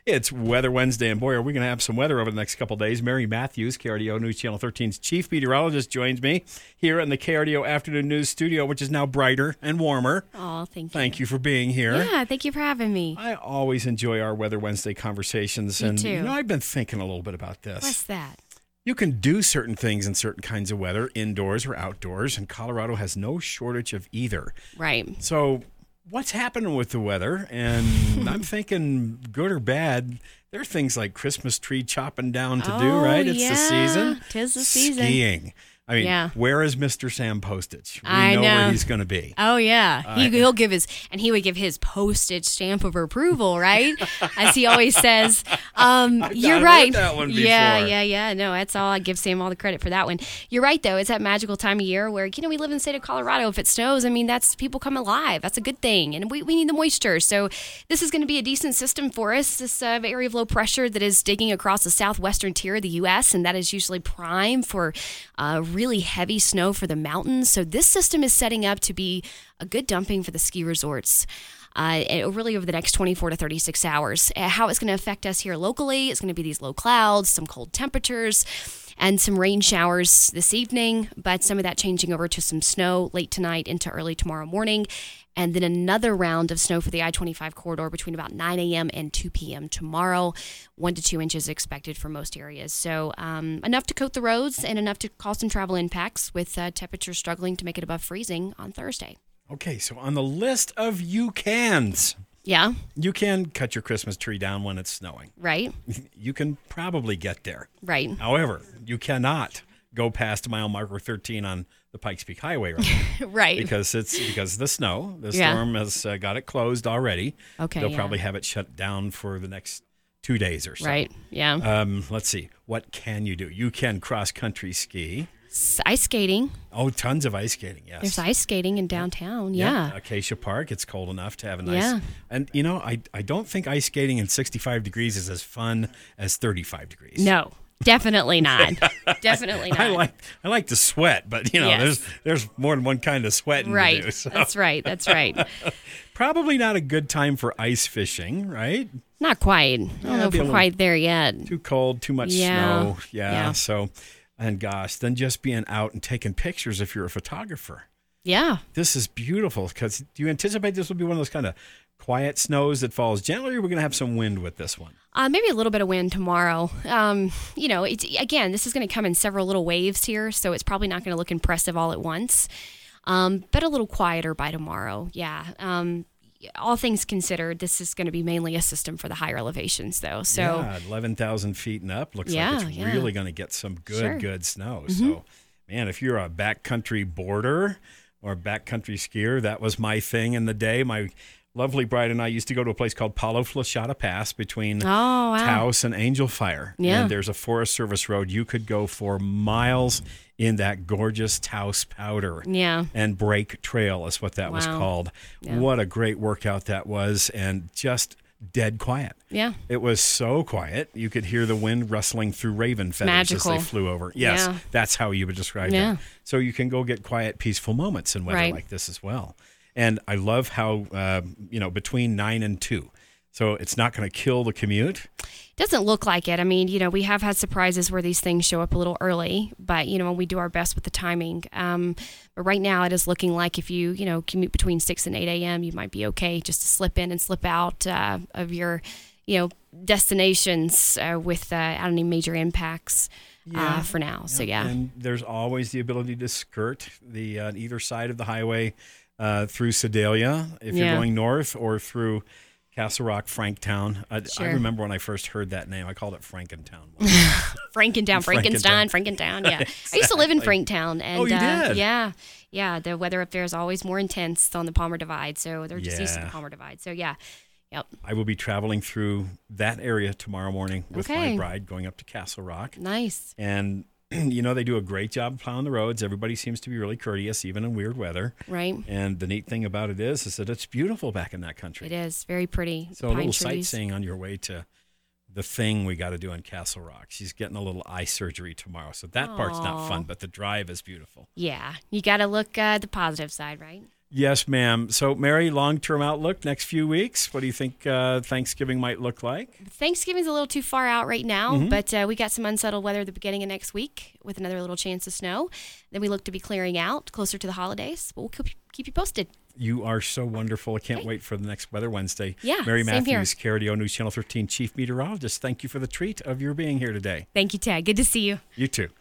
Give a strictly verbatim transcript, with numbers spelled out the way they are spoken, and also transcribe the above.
It's Weather Wednesday, and boy, are we going to have some weather over the next couple of days. Mary Matthews, K R D O News Channel thirteen's chief meteorologist, joins me here in the K R D O Afternoon News studio, which is now brighter and warmer. Oh, thank you. Thank you for being here. Yeah, thank you for having me. I always enjoy our Weather Wednesday conversations. Me and, too. you know, I've been thinking a little bit about this. What's that? You can do certain things in certain kinds of weather, indoors or outdoors, and Colorado has no shortage of either. Right. So what's happening with the weather? And I'm thinking, good or bad, there are things like Christmas tree chopping down to oh, do, right? It's yeah. the season. Tis the season. Skiing. I mean, yeah. where is Mister Sam Postage? We I know, know where he's going to be. Oh, yeah. Uh, he, he'll give his, and he would give his postage stamp of approval, right? As he always says. Um, you're I've right. heard that one yeah, before. yeah, yeah. No, that's all. I give Sam all the credit for that one. You're right, though. It's that magical time of year where, you know, we live in the state of Colorado. If it snows, I mean, that's people come alive. That's a good thing. And we, we need the moisture. So this is going to be a decent system for us. This uh, area of low pressure that is digging across the southwestern tier of the U S, and that is usually prime for uh, really heavy snow for the mountains. So this system is setting up to be a good dumping for the ski resorts. Uh, really over the next twenty-four to thirty-six hours. Uh, how it's going to affect us here locally, it's going to be these low clouds, some cold temperatures, and some rain showers this evening, but some of that changing over to some snow late tonight into early tomorrow morning, and then another round of snow for the I twenty-five corridor between about nine a.m. and two p.m. tomorrow. One to two inches expected for most areas. So um, enough to coat the roads and enough to cause some travel impacts, with uh, temperatures struggling to make it above freezing on Thursday. Okay, so on the list of you cans, Yeah. you can cut your Christmas tree down when it's snowing. Right. You can probably get there. Right. However, you cannot go past mile marker thirteen on the Pikes Peak Highway right now. Right. Because it's because of the snow. The Yeah. storm has uh, got it closed already. Okay. They'll yeah. probably have it shut down for the next two days or so. Right. Yeah. Um, let's see. What can you do? You can cross-country ski. S- ice skating. Oh, tons of ice skating, yes. There's ice skating in downtown. Yeah. Acacia Park, it's cold enough to have a nice... Yeah. And, you know, I, I don't think ice skating in sixty-five degrees is as fun as thirty-five degrees. No, definitely not. Definitely not. I like I like to sweat, but, you know, Yes. there's there's more than one kind of sweating Right. to do. So. That's right. That's right. Probably not a good time for ice fishing, right? Not quite. I don't Yeah, know it'd if be a we're little- quite there yet. Too cold, too much Yeah. snow. Yeah, Yeah. so... And gosh, then just being out and taking pictures if you're a photographer. Yeah. This is beautiful because do you anticipate this will be one of those kind of quiet snows that falls gently, or we're going to have some wind with this one? Uh, maybe a little bit of wind tomorrow. Um, you know, it's, again, this is going to come in several little waves here, so it's probably not going to look impressive all at once. Um, but a little quieter by tomorrow. Yeah. Um, all things considered, this is going to be mainly a system for the higher elevations, though. So yeah, eleven thousand feet and up looks Yeah, like it's yeah. really going to get some good, Sure. good snow. Mm-hmm. So, man, if you're a backcountry boarder or backcountry skier, that was my thing in the day. My lovely bride and I used to go to a place called Palo Flashata Pass between Oh, wow. Taos and Angel Fire. Yeah. And there's a Forest Service road. You could go for miles in that gorgeous Taos powder. Yeah. And Break Trail is what that was Wow. called. Yeah. What a great workout that was, and just dead quiet. Yeah. It was so quiet, you could hear the wind rustling through raven feathers Magical. as they flew over. Yes, Yeah. that's how you would describe Yeah. it. So you can go get quiet, peaceful moments in weather Right. like this as well. And I love how, uh, you know, between nine and two. So it's not going to kill the commute. Doesn't look like it. I mean, you know, we have had surprises where these things show up a little early, but, you know, we do our best with the timing. Um, but right now it is looking like if you, you know, commute between six and eight a.m., you might be okay just to slip in and slip out uh, of your, you know, destinations uh, without any major impacts uh, for now. So, yeah. And there's always the ability to skirt the uh, either side of the highway uh, through Sedalia if Yeah. you're going north, or through Castle Rock, Franktown. I, Sure. I remember when I first heard that name, I called it Frankentown. Frankentown, Frankenstein, Frankentown. Yeah. I used to live in Franktown. And, Oh, you uh, did? Yeah. Yeah. The weather up there is always more intense on the Palmer Divide. So they're just used to the Yeah. Palmer Divide. So, yeah. Yep. I will be traveling through that area tomorrow morning with my Okay. bride, going up to Castle Rock. Nice. And, you know, they do a great job plowing the roads. Everybody seems to be really courteous, even in weird weather. Right. And the neat thing about it is, is that it's beautiful back in that country. It is very pretty. So a Pine little trees. sightseeing on your way to the thing we got to do in Castle Rock. She's getting a little eye surgery tomorrow, so that part's not Aw. fun, but the drive is beautiful. Yeah. You got to look uh, the positive side, right? Yes, ma'am. So, Mary, long-term outlook, next few weeks. What do you think uh, Thanksgiving might look like? Thanksgiving's a little too far out right now, Mhm. but uh, we got some unsettled weather at the beginning of next week with another little chance of snow. Then we look to be clearing out closer to the holidays. But we'll keep keep you posted. You are so wonderful. I can't Great. wait for the next Weather Wednesday. Yeah, Mary same here. Matthews, K R D O News Channel thirteen Chief Meteorologist. Thank you for the treat of your being here today. Thank you, Ted. Good to see you. You too.